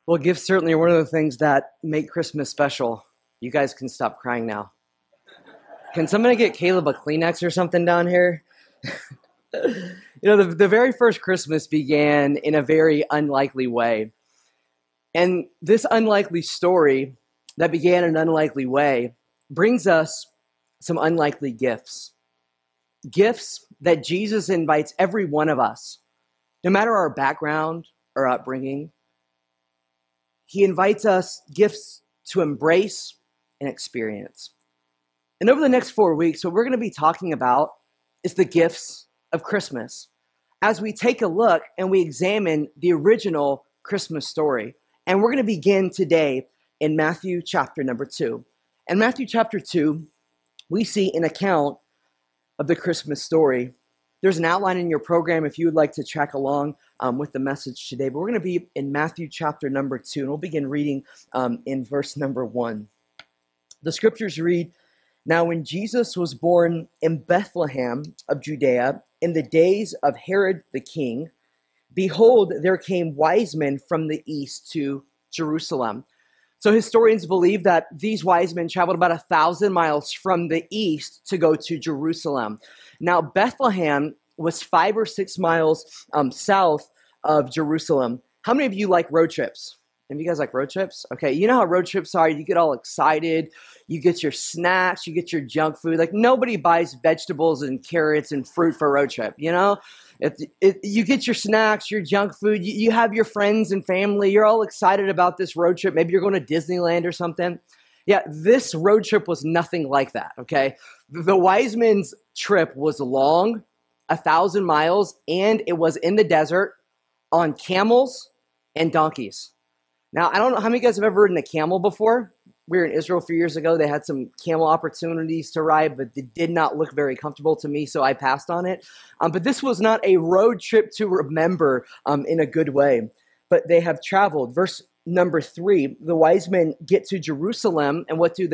Well, gifts certainly are one of the things that make Christmas special. You guys can stop crying now. Can somebody get Caleb a Kleenex or something down here? The very first Christmas began in a very unlikely way. And this unlikely story that began in an unlikely way brings us some unlikely gifts. Gifts that Jesus invites every one of us, no matter our background or upbringing. He invites us gifts to embrace and experience. And over the next 4 weeks, what we're going to be talking about is the gifts of Christmas as we take a look and we examine the original Christmas story. And we're going to begin today in Matthew chapter number 2. In Matthew chapter 2, we see an account of the Christmas story. There's an outline in your program if you would like to track along with the message today. But we're going to be in Matthew chapter number 2, and we'll begin reading in verse number 1. The scriptures read, "Now when Jesus was born in Bethlehem of Judea, in the days of Herod the king, behold, there came wise men from the east to Jerusalem." So historians believe that these wise men traveled about 1,000 miles from the east to go to Jerusalem. Now, Bethlehem was 5 or 6 miles south of Jerusalem. How many of you like road trips? Any of you guys like road trips? Okay, you know how road trips are. You get all excited. You get your snacks. You get your junk food. Like, nobody buys vegetables and carrots and fruit for a road trip, you know? You get your snacks, your junk food. You have your friends and family. You're all excited about this road trip. Maybe you're going to Disneyland or something. Yeah, this road trip was nothing like that, okay? The wise men's trip was long, 1,000 miles, and it was in the desert on camels and donkeys. Now, I don't know how many of you guys have ever ridden a camel before. We were in Israel a few years ago. They had some camel opportunities to ride, but it did not look very comfortable to me, so I passed on it. But this was not a road trip to remember in a good way. But they have traveled. Verse number 3, the wise men get to Jerusalem, and what do?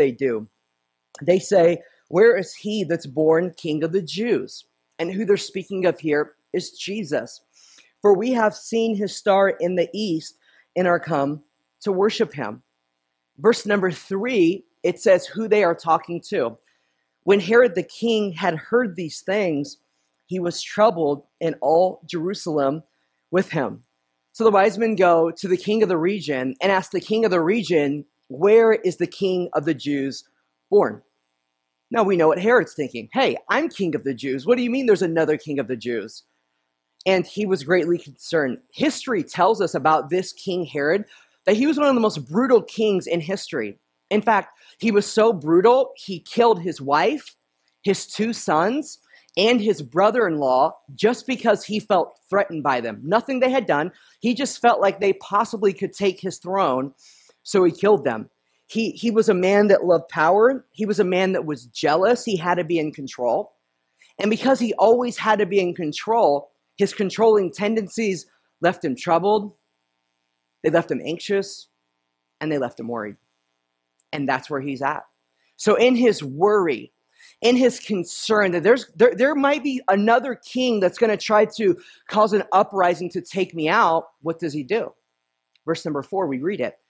They say, "Where is he that's born King of the Jews?" And who they're speaking of here is Jesus. "For we have seen his star in the east and are come to worship him." Verse number 3, it says who they are talking to. "When Herod the king had heard these things, he was troubled, and all Jerusalem with him." So the wise men go to the king of the region and ask the king of the region, "Where is the king of the Jews born?" Now we know what Herod's thinking. "Hey, I'm king of the Jews. What do you mean there's another king of the Jews?" And he was greatly concerned. History tells us about this King Herod that he was one of the most brutal kings in history. In fact, he was so brutal, he killed his wife, his 2 sons, and his brother-in-law just because he felt threatened by them. Nothing they had done. He just felt like they possibly could take his throne, so he killed them. He was a man that loved power. He was a man that was jealous. He had to be in control. And because he always had to be in control, his controlling tendencies left him troubled, they left him anxious, and they left him worried. And that's where he's at. So in his worry, in his concern that there might be another king that's going to try to cause an uprising to take me out, what does he do? Verse number 4, we read it.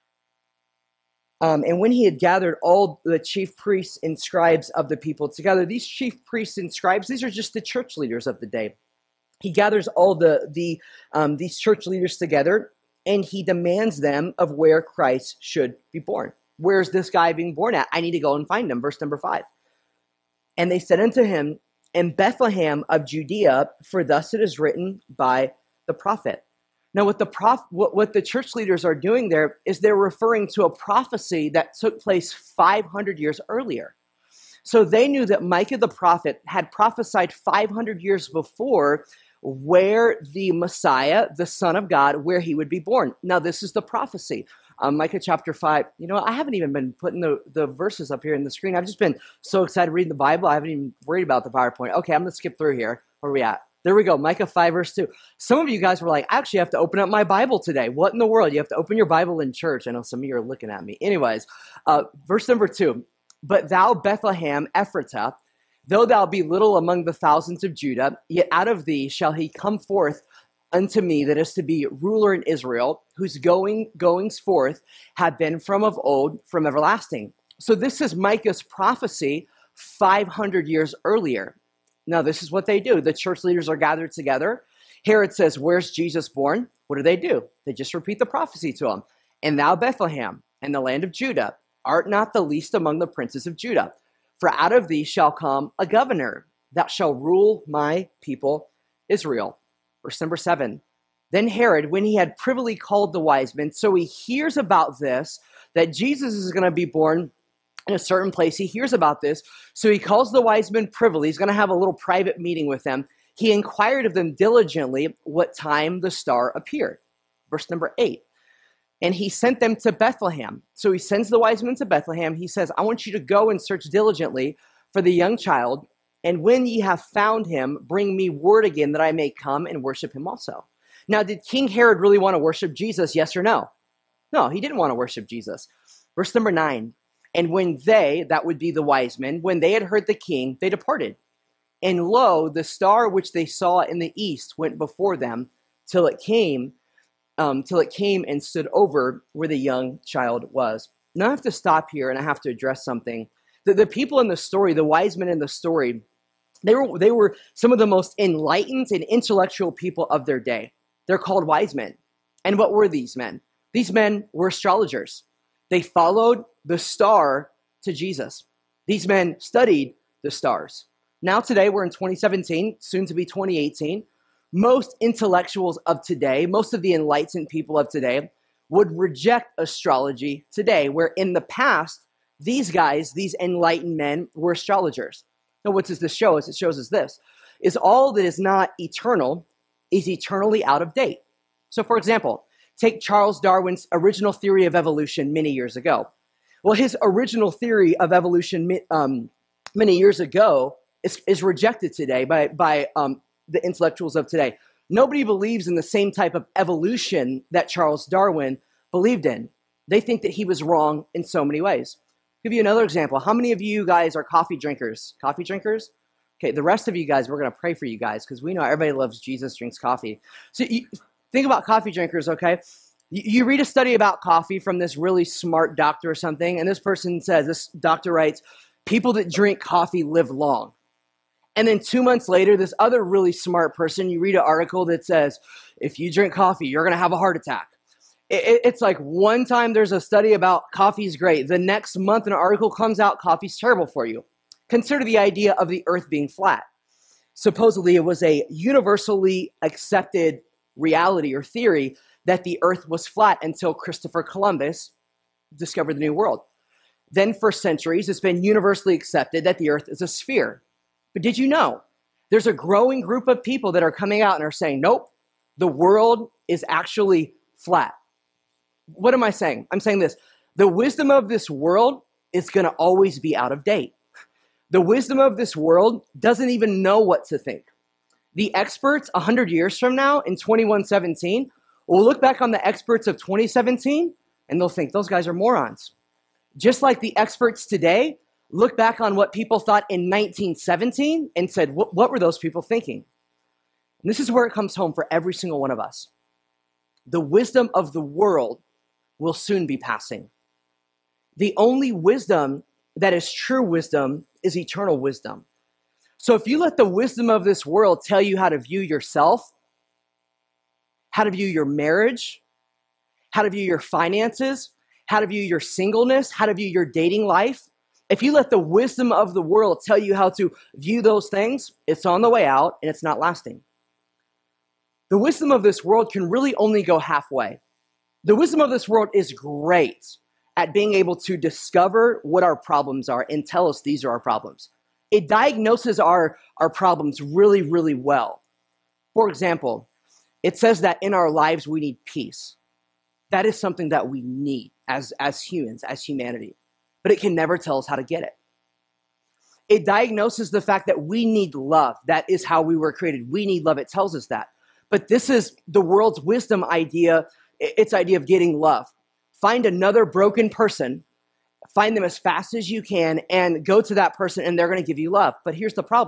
"And when he had gathered all the chief priests and scribes of the people together," these chief priests and scribes, these are just the church leaders of the day. He gathers all these church leaders together, and he demands them of where Christ should be born. Where's this guy being born at? I need to go and find him. Verse number 5. "And they said unto him, In Bethlehem of Judea, for thus it is written by the prophet." Now, what the church leaders are doing there is they're referring to a prophecy that took place 500 years earlier. So they knew that Micah the prophet had prophesied 500 years before where the Messiah, the Son of God, where he would be born. Now, this is the prophecy. Micah chapter 5. You know, I haven't even been putting the verses up here in the screen. I've just been so excited reading the Bible, I haven't even worried about the PowerPoint. Okay, I'm going to skip through here. Where are we at? There we go, Micah 5, verse 2. Some of you guys were like, "I actually have to open up my Bible today." What in the world? You have to open your Bible in church. I know some of you are looking at me. Anyways, verse number 2. "But thou, Bethlehem Ephratah, though thou be little among the thousands of Judah, yet out of thee shall he come forth unto me that is to be ruler in Israel, whose goings forth have been from of old, from everlasting. So this is Micah's prophecy 500 years earlier. Now, this is what they do. The church leaders are gathered together. Herod says, where's Jesus born? What do? They just repeat the prophecy to him. And thou, Bethlehem, and the land of Judah, art not the least among the princes of Judah. For out of thee shall come a governor that shall rule my people Israel. Verse number 7. Then Herod, when he had privily called the wise men, so he hears about this, that Jesus is going to be born in a certain place. He hears about this. So he calls the wise men privily. He's going to have a little private meeting with them. He inquired of them diligently what time the star appeared. Verse number 8. And he sent them to Bethlehem. So he sends the wise men to Bethlehem. He says, I want you to go and search diligently for the young child. And when ye have found him, bring me word again that I may come and worship him also. Now, did King Herod really want to worship Jesus? Yes or no? No, he didn't want to worship Jesus. Verse number 9. And when they, that would be the wise men, when they had heard the king, they departed. And lo, the star which they saw in the east went before them till it came and stood over where the young child was. Now I have to stop here and I have to address something. The people in the story, the wise men in the story, they were some of the most enlightened and intellectual people of their day. They're called wise men. And what were these men? These men were astrologers. They followed the star to Jesus. These men studied the stars. Now today, we're in 2017, soon to be 2018. Most intellectuals of today, most of the enlightened people of today, would reject astrology today, where in the past, these guys, these enlightened men, were astrologers. Now, what does this show us? It shows us this, is all that is not eternal is eternally out of date. So, for example, take Charles Darwin's original theory of evolution many years ago. Well, his original theory of evolution many years ago is rejected today by the intellectuals of today. Nobody believes in the same type of evolution that Charles Darwin believed in. They think that he was wrong in so many ways. I'll give you another example. How many of you guys are coffee drinkers? Coffee drinkers? Okay, the rest of you guys, we're going to pray for you guys because we know everybody loves Jesus, drinks coffee. So think about coffee drinkers, okay? You read a study about coffee from this really smart doctor or something, and this person says, this doctor writes, people that drink coffee live long. And then 2 months later, this other really smart person, you read an article that says, if you drink coffee, you're going to have a heart attack. It's like one time there's a study about coffee's great. The next month an article comes out, coffee's terrible for you. Consider the idea of the earth being flat. Supposedly it was a universally accepted reality or theory that the earth was flat until Christopher Columbus discovered the New World. Then for centuries, it's been universally accepted that the earth is a sphere. But did you know there's a growing group of people that are coming out and are saying, nope, the world is actually flat. What am I saying? I'm saying this. The wisdom of this world is going to always be out of date. The wisdom of this world doesn't even know what to think. The experts 100 years from now in 2117 will look back on the experts of 2017 and they'll think those guys are morons. Just like the experts today look back on what people thought in 1917 and said, what were those people thinking? And this is where it comes home for every single one of us. The wisdom of the world will soon be passing. The only wisdom that is true wisdom is eternal wisdom. So if you let the wisdom of this world tell you how to view yourself, how to view your marriage, how to view your finances, how to view your singleness, how to view your dating life, if you let the wisdom of the world tell you how to view those things, it's on the way out and it's not lasting. The wisdom of this world can really only go halfway. The wisdom of this world is great at being able to discover what our problems are and tell us these are our problems. It diagnoses our problems really, really well. For example, it says that in our lives we need peace. That is something that we need as humans, as humanity. But it can never tell us how to get it. It diagnoses the fact that we need love. That is how we were created. We need love. It tells us that. But this is the world's wisdom idea, its idea of getting love. Find another broken person, find them as fast as you can, and go to that person, and they're going to give you love. But here's the problem.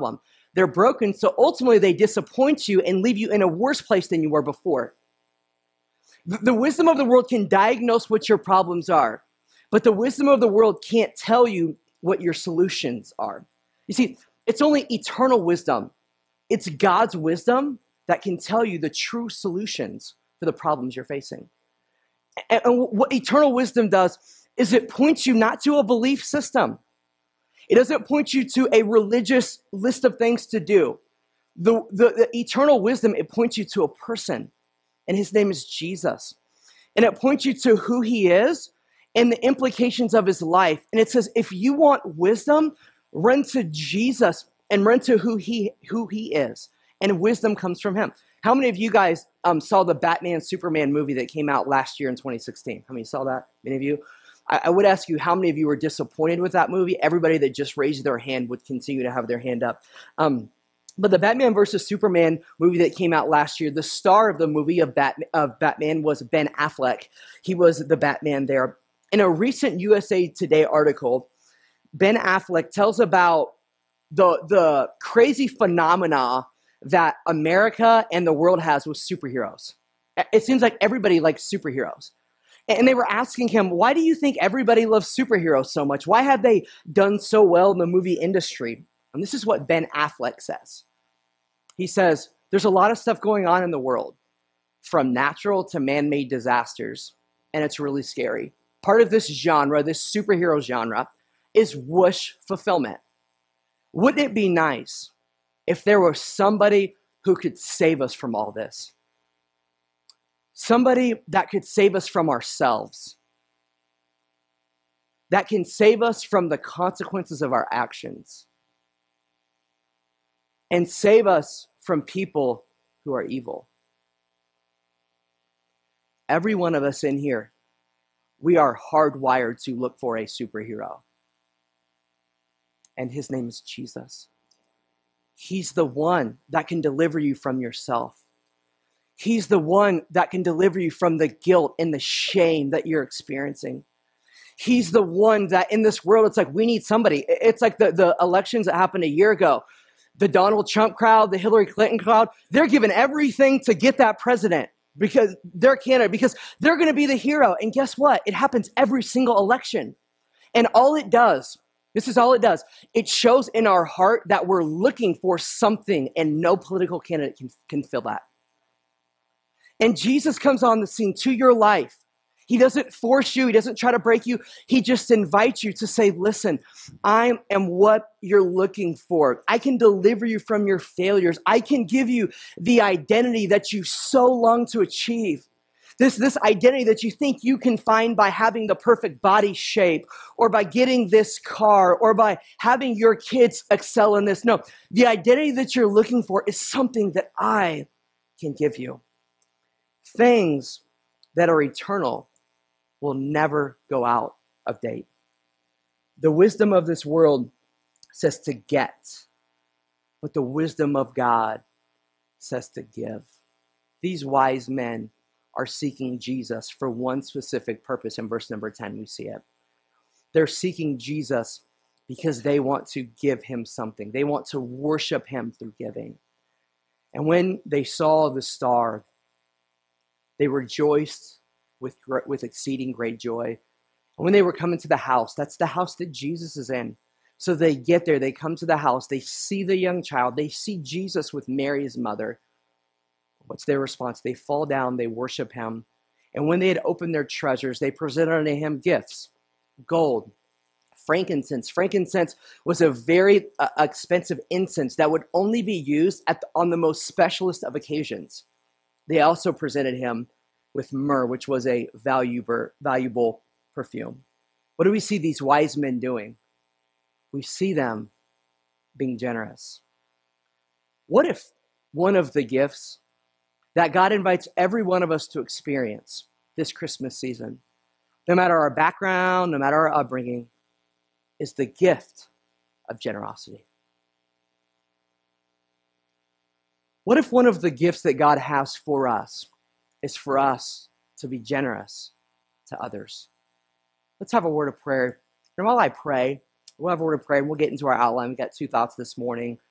They're broken, so ultimately they disappoint you and leave you in a worse place than you were before. The wisdom of the world can diagnose what your problems are, but the wisdom of the world can't tell you what your solutions are. You see, it's only eternal wisdom. It's God's wisdom that can tell you the true solutions for the problems you're facing. And what eternal wisdom does is it points you not to a belief system. It doesn't point you to a religious list of things to do. The eternal wisdom, it points you to a person, and his name is Jesus. And it points you to who he is and the implications of his life. And it says, if you want wisdom, run to Jesus and run to who he is. And wisdom comes from him. How many of you guys saw the Batman Superman movie that came out last year in 2016? How many saw that? Many of you? I would ask you, how many of you were disappointed with that movie? Everybody that just raised their hand would continue to have their hand up. But the Batman versus Superman movie that came out last year, the star of the movie of Batman was Ben Affleck. He was the Batman there. In a recent USA Today article, Ben Affleck tells about the crazy phenomena that America and the world has with superheroes. It seems like everybody likes superheroes. And they were asking him, why do you think everybody loves superheroes so much? Why have they done so well in the movie industry? And this is what Ben Affleck says. He says, there's a lot of stuff going on in the world, from natural to man-made disasters, and it's really scary. Part of this genre, this superhero genre, is wish fulfillment. Wouldn't it be nice if there was somebody who could save us from all this? Somebody that could save us from ourselves, that can save us from the consequences of our actions, and save us from people who are evil. Every one of us in here, we are hardwired to look for a superhero. And his name is Jesus. He's the one that can deliver you from yourself. He's the one that can deliver you from the guilt and the shame that you're experiencing. He's the one that in this world, it's like we need somebody. It's like the elections that happened a year ago. The Donald Trump crowd, the Hillary Clinton crowd, they're giving everything to get that president because they're candidate, because they're going to be the hero. And guess what? It happens every single election. And all it does, this is all it does. It shows in our heart that we're looking for something, and no political candidate can fill that. And Jesus comes on the scene to your life. He doesn't force you. He doesn't try to break you. He just invites you to say, listen, I am what you're looking for. I can deliver you from your failures. I can give you the identity that you so long to achieve. This identity that you think you can find by having the perfect body shape, or by getting this car, or by having your kids excel in this. No, the identity that you're looking for is something that I can give you. Things that are eternal will never go out of date. The wisdom of this world says to get, but the wisdom of God says to give. These wise men are seeking Jesus for one specific purpose. In verse number 10, we see it. They're seeking Jesus because they want to give him something. They want to worship him through giving. And when they saw the star, they rejoiced with exceeding great joy. And when they were coming to the house, that's the house that Jesus is in. So they get there, they come to the house, they see the young child, they see Jesus with Mary, his mother. What's their response? They fall down, they worship him. And when they had opened their treasures, they presented unto him gifts, gold, frankincense. Frankincense was a very expensive incense that would only be used on the most specialist of occasions. They also presented him with myrrh, which was a valuable perfume. What do we see these wise men doing? We see them being generous. What if one of the gifts that God invites every one of us to experience this Christmas season, no matter our background, no matter our upbringing, is the gift of generosity? What if one of the gifts that God has for us is for us to be generous to others? Let's have a word of prayer. And while I pray, we'll have a word of prayer and we'll get into our outline. We've got two thoughts this morning.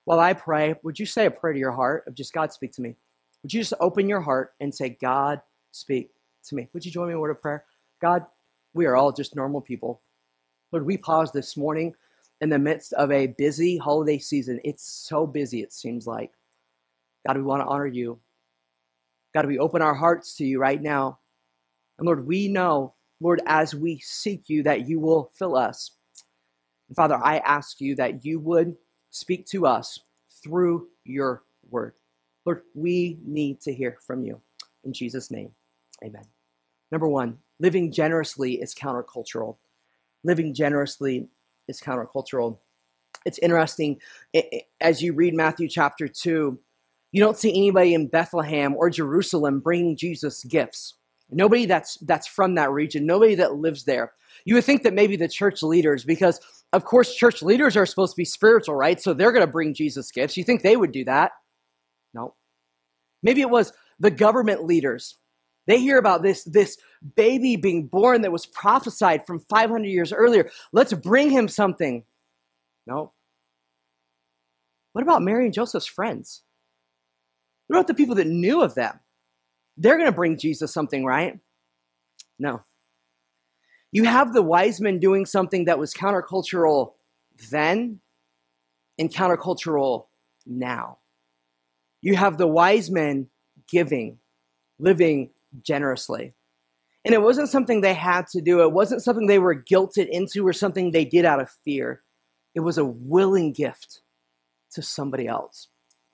While I pray, would you say a prayer to your heart of just, God, speak to me? Would you just open your heart and say, God, speak to me? Would you join me in a word of prayer? God, we are all just normal people. Lord, we pause this morning in the midst of a busy holiday season. It's so busy, it seems like. God, we want to honor you. God, we open our hearts to you right now. And Lord, we know, Lord, as we seek you, that you will fill us. And Father, I ask you that you would speak to us through your word. Lord, we need to hear from you. In Jesus' name, amen. Number one, living generously is countercultural. Living generously is countercultural. It's interesting, as you read Matthew chapter 2, you don't see anybody in Bethlehem or Jerusalem bringing Jesus gifts. Nobody that's from that region, nobody that lives there. You would think that maybe the church leaders, because of course church leaders are supposed to be spiritual, right? So they're going to bring Jesus gifts. You think they would do that? No. Maybe it was the government leaders. They hear about this baby being born that was prophesied from 500 years earlier. Let's bring him something. No. What about Mary and Joseph's friends? What about the people that knew of them? They're going to bring Jesus something, right? No. You have the wise men doing something that was countercultural then and countercultural now. You have the wise men giving, living generously. And it wasn't something they had to do. It wasn't something they were guilted into or something they did out of fear. It was a willing gift to somebody else.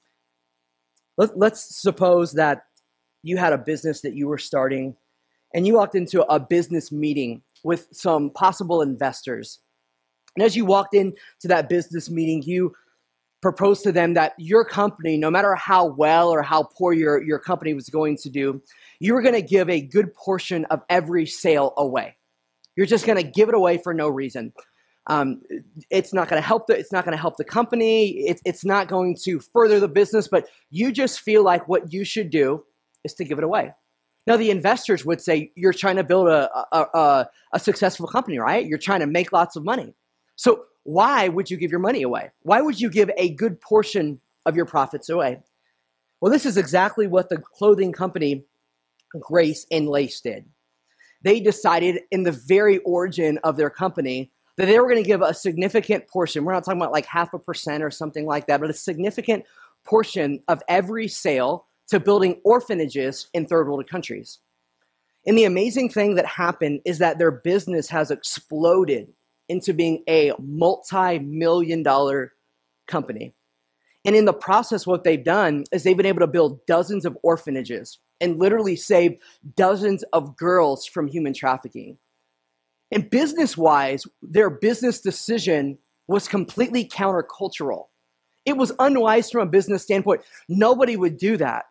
Let's suppose that you had a business that you were starting and you walked into a business meeting with some possible investors. And as you walked into that business meeting, you proposed to them that your company, no matter how well or how poor your company was going to do, you were going to give a good portion of every sale away. You're just going to give it away for no reason. It's not going to help the company. It's not going to further the business, but you just feel like what you should do is to give it away. Now, the investors would say, you're trying to build a successful company, right? You're trying to make lots of money. So why would you give your money away? Why would you give a good portion of your profits away? Well, this is exactly what the clothing company Grace and Lace did. They decided in the very origin of their company that they were going to give a significant portion. We're not talking about like 0.5% or something like that, but a significant portion of every sale to building orphanages in third world countries. And the amazing thing that happened is that their business has exploded into being a multi-million-dollar company. And in the process, what they've done is they've been able to build dozens of orphanages and literally save dozens of girls from human trafficking. And business-wise, their business decision was completely countercultural. It was unwise from a business standpoint. Nobody would do that.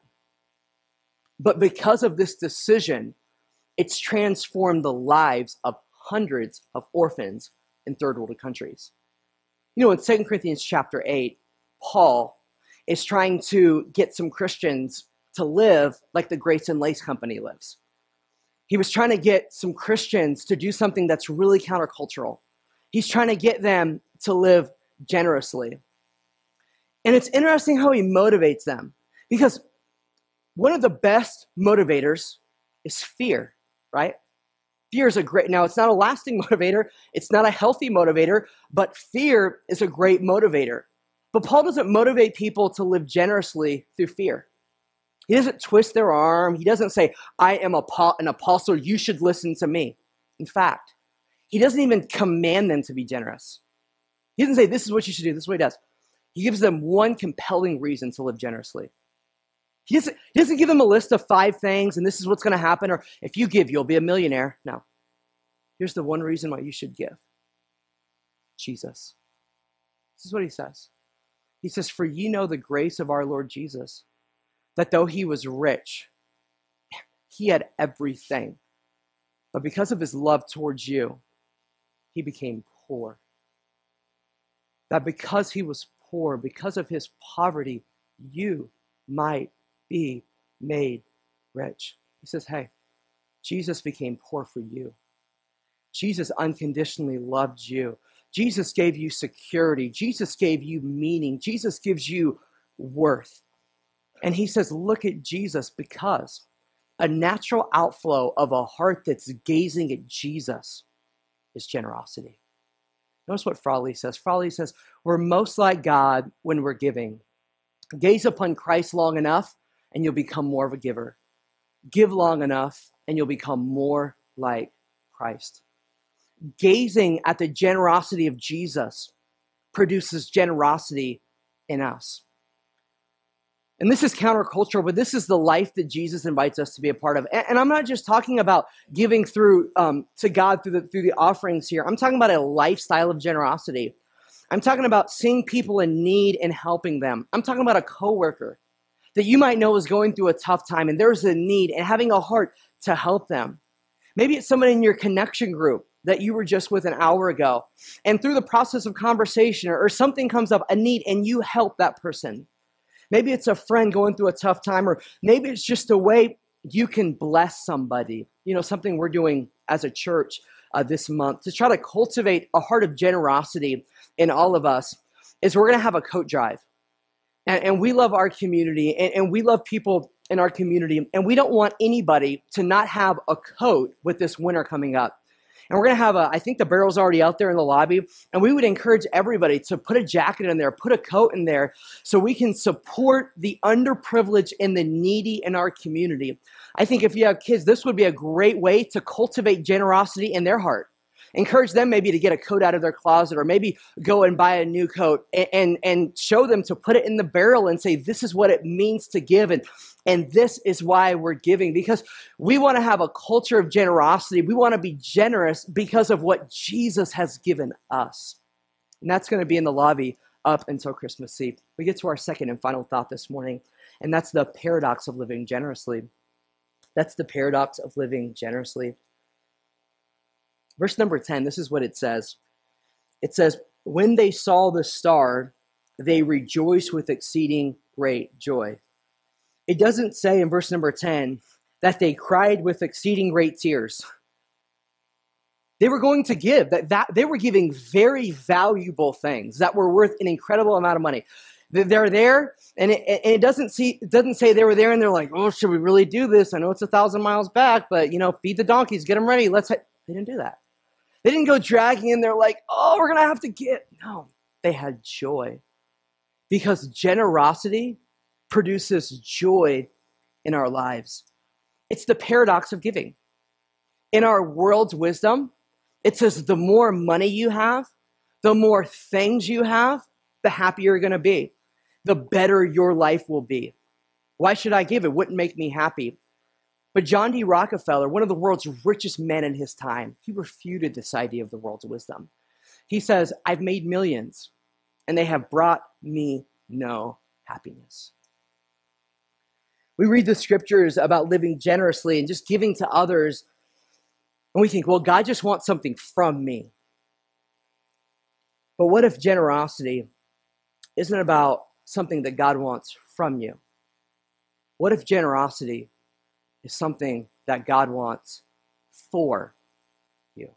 But because of this decision, it's transformed the lives of hundreds of orphans in third world countries. You know, in 2 Corinthians chapter 8, Paul is trying to get some Christians to live like the Grace and Lace company lives. He was trying to get some Christians to do something that's really countercultural. He's trying to get them to live generously. And it's interesting how he motivates them, because one of the best motivators is fear, right? Fear is now it's not a lasting motivator. It's not a healthy motivator, but fear is a great motivator. But Paul doesn't motivate people to live generously through fear. He doesn't twist their arm. He doesn't say, I am an apostle, you should listen to me. In fact, he doesn't even command them to be generous. He doesn't say, this is what you should do. This is what he does. He gives them one compelling reason to live generously. He doesn't give them a list of 5 things and this is what's going to happen, or if you give, you'll be a millionaire. No. Here's the one reason why you should give. Jesus. This is what he says. He says, for ye know the grace of our Lord Jesus, that though he was rich, he had everything. But because of his love towards you, he became poor. That because he was poor, because of his poverty, you might be made rich. He says, hey, Jesus became poor for you. Jesus unconditionally loved you. Jesus gave you security. Jesus gave you meaning. Jesus gives you worth. And he says, look at Jesus, because a natural outflow of a heart that's gazing at Jesus is generosity. Notice what Frawley says. Frawley says, we're most like God when we're giving. Gaze upon Christ long enough and you'll become more of a giver. Give long enough and you'll become more like Christ. Gazing at the generosity of Jesus produces generosity in us. And this is countercultural, but this is the life that Jesus invites us to be a part of. And I'm not just talking about giving through to God through the offerings here. I'm talking about a lifestyle of generosity. I'm talking about seeing people in need and helping them. I'm talking about a coworker that you might know is going through a tough time and there's a need, and having a heart to help them. Maybe it's someone in your connection group that you were just with an hour ago, and through the process of conversation or something comes up, a need, and you help that person. Maybe it's a friend going through a tough time, or maybe it's just a way you can bless somebody. You know, something we're doing as a church this month to try to cultivate a heart of generosity in all of us is we're going to have a coat drive. And we love our community, and we love people in our community, and we don't want anybody to not have a coat with this winter coming up. And we're going to have I think the barrel's already out there in the lobby, and we would encourage everybody to put a jacket in there, put a coat in there, so we can support the underprivileged and the needy in our community. I think if you have kids, this would be a great way to cultivate generosity in their heart. Encourage them maybe to get a coat out of their closet, or maybe go and buy a new coat, and show them to put it in the barrel and say, this is what it means to give, and this is why we're giving, because we want to have a culture of generosity. We want to be generous because of what Jesus has given us. And that's going to be in the lobby up until Christmas Eve. We get to our second and final thought this morning, and that's the paradox of living generously. That's the paradox of living generously. Verse number 10, this is what it says. It says, when they saw the star, they rejoiced with exceeding great joy. It doesn't say in verse number 10 that they cried with exceeding great tears. They were going to give, that they were giving very valuable things that were worth an incredible amount of money. They're there, and it doesn't say they were there and they're like, oh, should we really do this? I know it's 1,000 miles back, but feed the donkeys, get them ready. They didn't do that. They didn't go dragging in there like, oh, we're going to have to get. No, they had joy, because generosity produces joy in our lives. It's the paradox of giving. In our world's wisdom, it says the more money you have, the more things you have, the happier you're going to be, the better your life will be. Why should I give? It wouldn't make me happy. But John D. Rockefeller, one of the world's richest men in his time, he refuted this idea of the world's wisdom. He says, I've made millions, and they have brought me no happiness. We read the scriptures about living generously and just giving to others, and we think, well, God just wants something from me. But what if generosity isn't about something that God wants from you? What if generosity is something that God wants for you?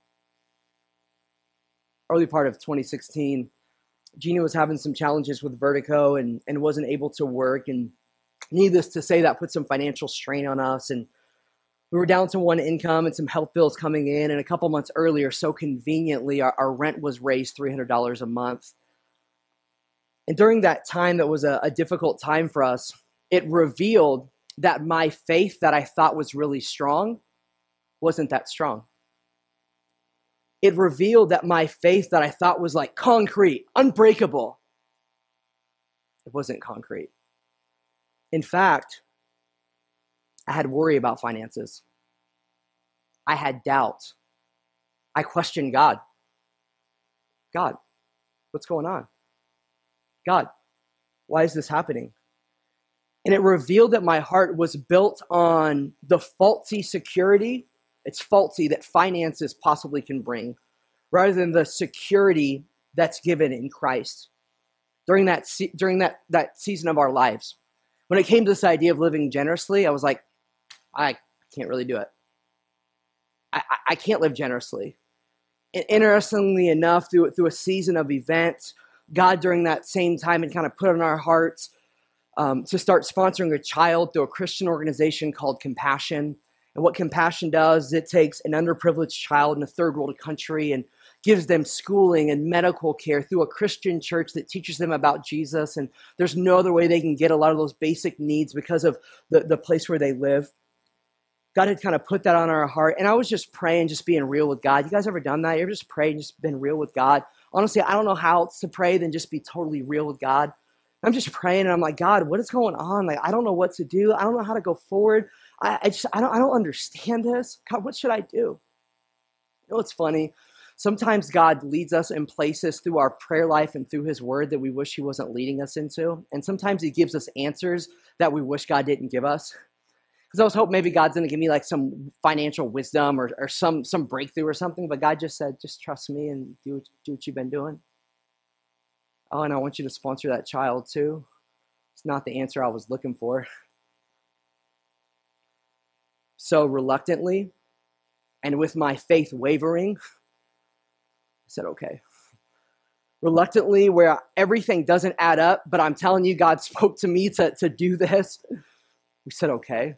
Early part of 2016, Gina was having some challenges with vertigo and wasn't able to work. And needless to say, that put some financial strain on us. And we were down to one income and some health bills coming in. And a couple months earlier, so conveniently, our rent was raised $300 a month. And during that time, that was a difficult time for us. It revealed that my faith that I thought was really strong wasn't that strong. It revealed that my faith that I thought was like concrete, unbreakable, it wasn't concrete. In fact, I had worry about finances. I had doubt. I questioned God. God, what's going on? God, why is this happening? And it revealed that my heart was built on the faulty security. It's faulty that finances possibly can bring, rather than the security that's given in Christ. During that season of our lives, when it came to this idea of living generously, I was like, I can't really do it. I can't live generously. Interestingly enough, through a season of events, God during that same time had kind of put on our hearts to start sponsoring a child through a Christian organization called Compassion. And what Compassion does is it takes an underprivileged child in a third world country and gives them schooling and medical care through a Christian church that teaches them about Jesus. And there's no other way they can get a lot of those basic needs because of the place where they live. God had kind of put that on our heart. And I was just praying, just being real with God. You guys ever done that? You ever just prayed and just been real with God? Honestly, I don't know how else to pray than just be totally real with God. I'm just praying and I'm like, God, what is going on? Like, I don't know what to do. I don't know how to go forward. I don't understand this. God, what should I do? You know what's funny? Sometimes God leads us in places through our prayer life and through his word that we wish he wasn't leading us into. And sometimes he gives us answers that we wish God didn't give us. Because I was hoping maybe God's going to give me like some financial wisdom or some breakthrough or something. But God just said, just trust me and do what you've been doing. Oh, and I want you to sponsor that child too. It's not the answer I was looking for. So reluctantly, and with my faith wavering, I said, okay. Reluctantly, where everything doesn't add up, but I'm telling you, God spoke to me to do this. We said, okay.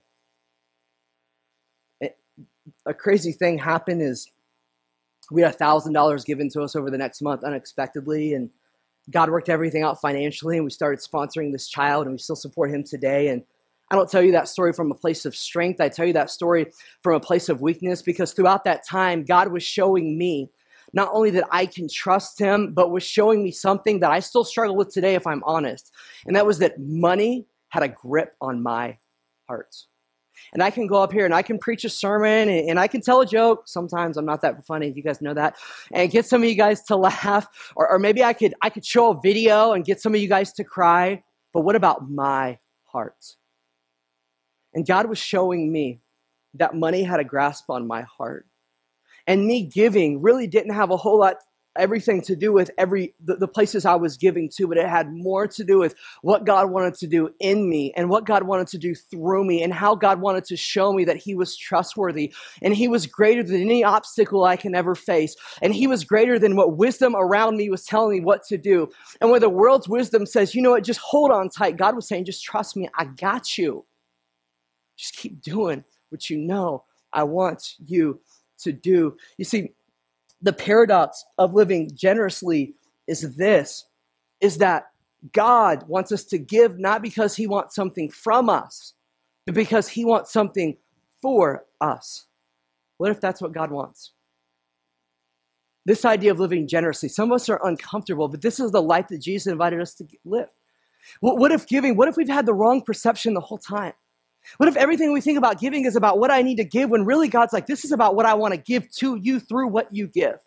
A crazy thing happened is we had $1,000 given to us over the next month unexpectedly, and God worked everything out financially, and we started sponsoring this child, and we still support him today. And I don't tell you that story from a place of strength. I tell you that story from a place of weakness, because throughout that time, God was showing me not only that I can trust him, but was showing me something that I still struggle with today, if I'm honest. And that was that money had a grip on my heart. And I can go up here and I can preach a sermon and I can tell a joke. Sometimes I'm not that funny. You guys know that. And get some of you guys to laugh. Or maybe I could show a video and get some of you guys to cry. But what about my heart? And God was showing me that money had a grasp on my heart. And me giving really didn't have a whole lot, everything to do with the places I was giving to, but it had more to do with what God wanted to do in me and what God wanted to do through me and how God wanted to show me that he was trustworthy and he was greater than any obstacle I can ever face. And he was greater than what wisdom around me was telling me what to do. And where the world's wisdom says, you know what, just hold on tight. God was saying, just trust me. I got you. Just keep doing what you know I want you to do. You see, the paradox of living generously is that God wants us to give not because he wants something from us, but because he wants something for us. What if that's what God wants? This idea of living generously, some of us are uncomfortable, but this is the life that Jesus invited us to live. What if we've had the wrong perception the whole time? What if everything we think about giving is about what I need to give when really God's like, this is about what I want to give to you through what you give?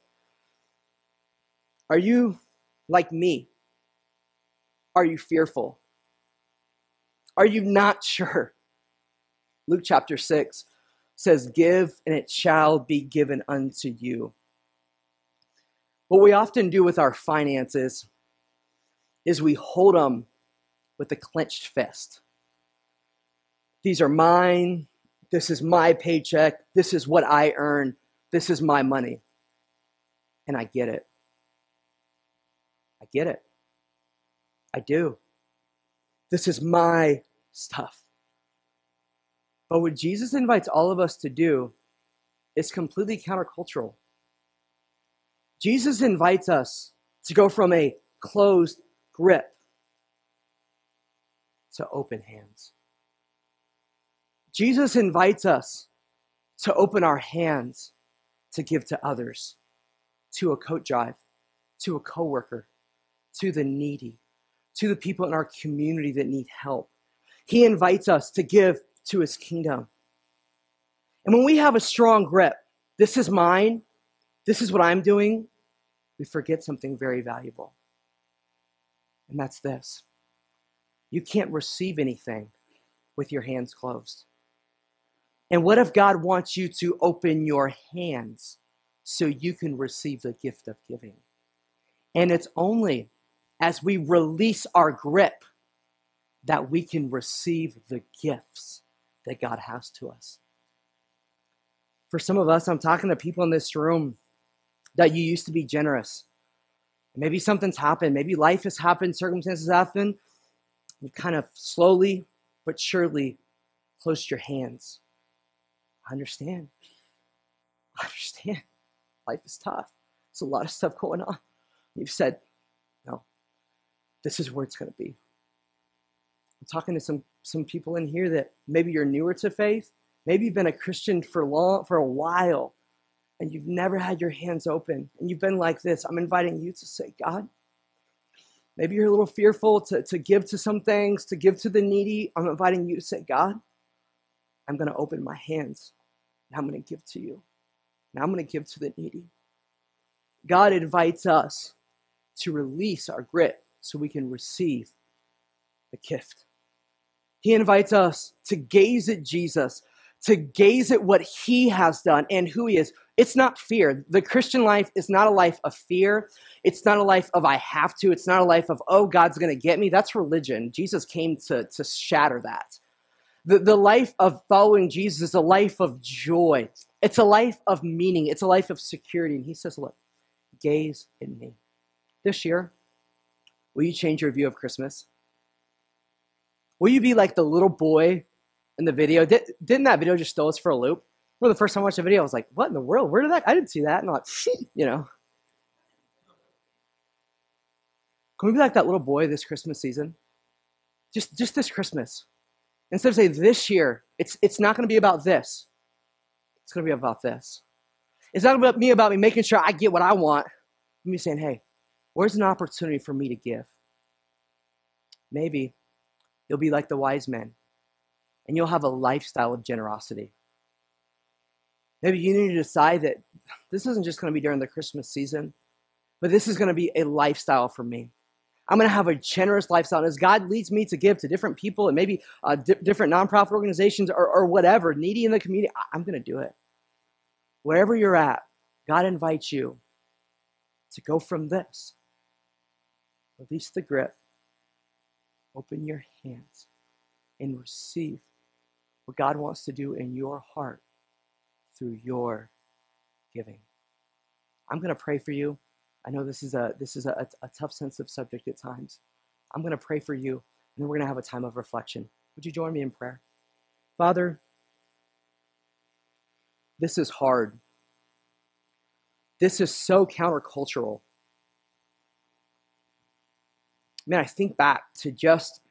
Are you like me? Are you fearful? Are you not sure? Luke chapter 6 says, give and it shall be given unto you. What we often do with our finances is we hold them with a clenched fist. These are mine. This is my paycheck. This is what I earn. This is my money. And I get it. I get it. I do. This is my stuff. But what Jesus invites all of us to do is completely countercultural. Jesus invites us to go from a closed grip to open hands. Jesus invites us to open our hands to give to others, to a coat drive, to a coworker, to the needy, to the people in our community that need help. He invites us to give to his kingdom. And when we have a strong grip, this is mine, this is what I'm doing, we forget something very valuable. And that's this. You can't receive anything with your hands closed. And what if God wants you to open your hands so you can receive the gift of giving? And it's only as we release our grip that we can receive the gifts that God has to us. For some of us, I'm talking to people in this room that you used to be generous. Maybe something's happened. Maybe life has happened, circumstances happen. You kind of slowly but surely closed your hands. I understand. Life is tough. There's a lot of stuff going on. You've said, no, this is where it's going to be. I'm talking to some people in here that maybe you're newer to faith. Maybe you've been a Christian for a while, and you've never had your hands open, and you've been like this. I'm inviting you to say, God, maybe you're a little fearful to give to some things, to give to the needy. I'm inviting you to say, God, I'm going to open my hands, and I'm going to give to you. And I'm going to give to the needy. God invites us to release our grip so we can receive the gift. He invites us to gaze at Jesus, to gaze at what he has done and who he is. It's not fear. The Christian life is not a life of fear. It's not a life of I have to. It's not a life of, oh, God's going to get me. That's religion. Jesus came to shatter that. The life of following Jesus is a life of joy. It's a life of meaning. It's a life of security. And he says, look, gaze at me. This year, will you change your view of Christmas? Will you be like the little boy in the video? Didn't that video just throw us for a loop? Well, the first time I watched the video, I was like, what in the world? Where did that? I didn't see that. And I'm like, Can we be like that little boy this Christmas season? Just this Christmas. Instead of saying this year, it's not going to be about this. It's going to be about this. It's not about me making sure I get what I want. Me saying, hey, where's an opportunity for me to give? Maybe you'll be like the wise men, and you'll have a lifestyle of generosity. Maybe you need to decide that this isn't just going to be during the Christmas season, but this is going to be a lifestyle for me. I'm going to have a generous lifestyle. And as God leads me to give to different people and maybe different nonprofit organizations or whatever, needy in the community, I'm going to do it. Wherever you're at, God invites you to go from this. Release the grip. Open your hands and receive what God wants to do in your heart through your giving. I'm going to pray for you. I know this is a tough, sensitive subject at times. I'm going to pray for you, and then we're going to have a time of reflection. Would you join me in prayer? Father, this is hard. This is so countercultural. Man, I think back to just